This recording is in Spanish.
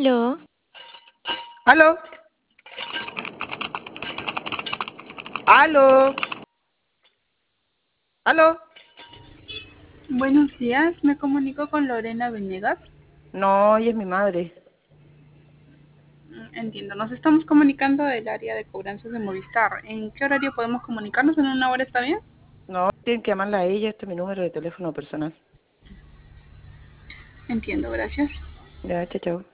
Aló, ¿Aló? ¿Aló? ¿Aló? Buenos días, me comunico con Lorena Venegas. No, ella es mi madre. Entiendo, nos estamos comunicando del área de cobranzas de Movistar. ¿En qué horario podemos comunicarnos? ¿En una hora está bien? No, tienen que llamarla a ella, este es mi número de teléfono personal. Entiendo, gracias. Ya, chao, chao.